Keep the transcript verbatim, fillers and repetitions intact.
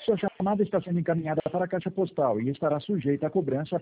Sua chamada está sendo encaminhada para a caixa postal e estará sujeita à cobrança